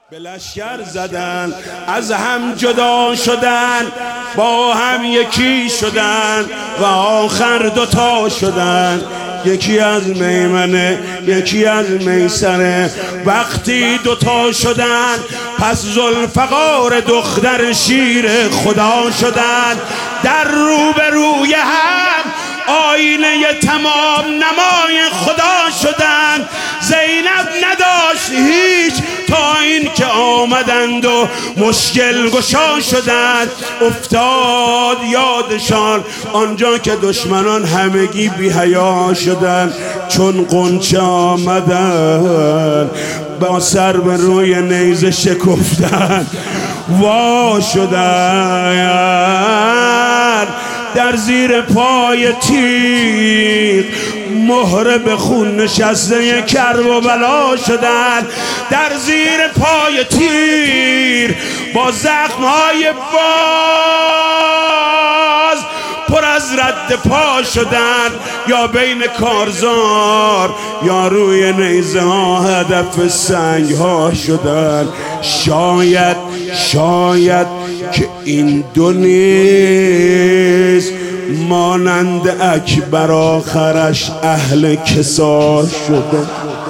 به لشکر زدن، از هم جدا شدن، با هم یکی شدن و آخر دوتا شدن. یکی از میمنه یکی از میسره. وقتی دوتا شدن پس ذوالفقار دختر شیر خدا شدن. در روبروی هم آینه تمام نمای خدا شدن. زینب نداشت هیچ تا این که آمدند و مشکل گشا شدند. افتاد یادشان آنجا که دشمنان همگی بی حیا شدند. چون غنچه آمدن با سر به روی نیزه شکفتن، وا شدن در زیر پای تیغ. مهره به خون نشسته کرب و بلا شدن. در زیر پای تیر با زخمهای باز پر از رد پا شدن. یا بین کارزار یا روی نیزه ها هدف سنگ ها شدن. شاید که این دو نیز مانند اکبر آخرش اهل کسا شدن.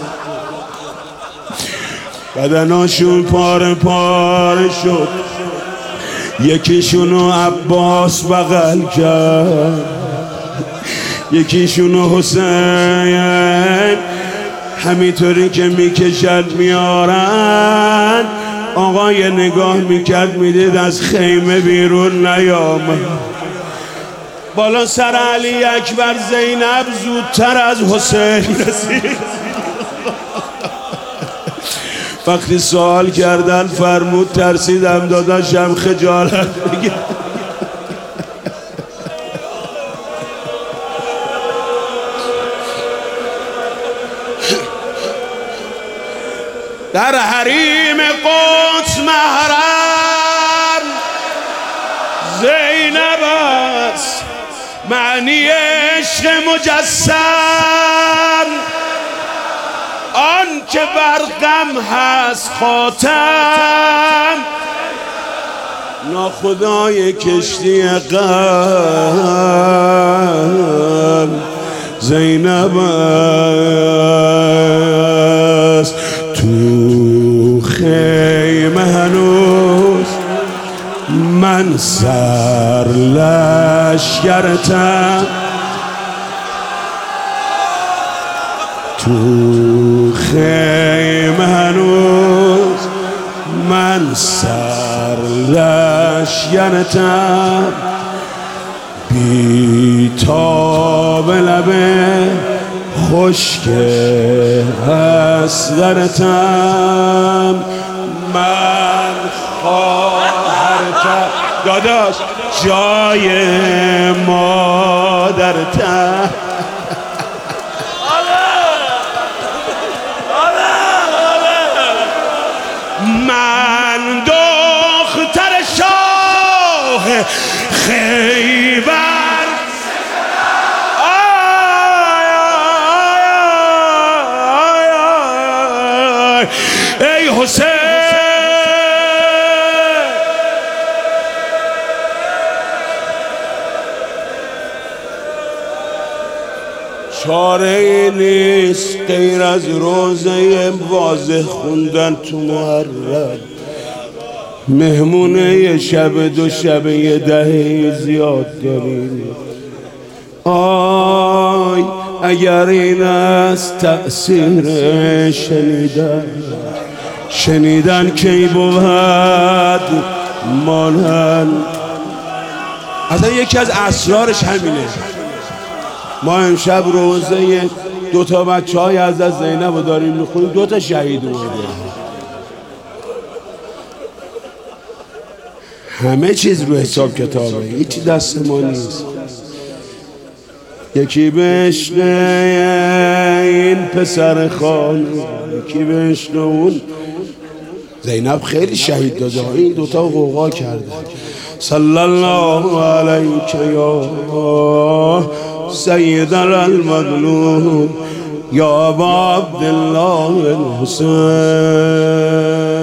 بدناشون پاره پاره شد. یکیشونو عباس بغل کرد، یکیشونو حسین. همینطوری که میکشد میارن، آقای نگاه میکرد میدید از خیمه بیرون نیامد. بالا سر علی اکبر زینب زودتر از حسین رسید. وقتی سوال کردن فرمود ترسیدم داداشم خجالت بگیر. در حریم قدس محرم زینب است معنی عشق مجسم. آن که بر غم هست خاتم، ناخدای کشتی غم زینب است. تو خیمه هنوز من سر لشکرتم. تو خیمه هنوز من سر لشکرتم. بی تاب لبه خشک اصغرتم. من خواهرتم داداش جای مادرتم. من دختر شاه خیبر. ای حسین چاره نیست غیر از روزه واضح خوندن تو محرم. مهمونه شب دو شب یه دهه زیاد داریم. آی اگر این از تأثیر شنیدن کی بود مانن. اصلا یکی از اسرارش همینه. ما امشب روزه دوتا بچه های از زینب رو داریم میخونیم. دوتا شهید اومده. همه چیز رو حساب کتابه، هیچی دست ما نیست. یکی به عشق این پسر خانه، یکی به عشق اون. زینب خیلی شهید داده، این دوتا غوغا کرده. صلی الله علیک یا سید المظلوم یا ابا عبدالله الحسین.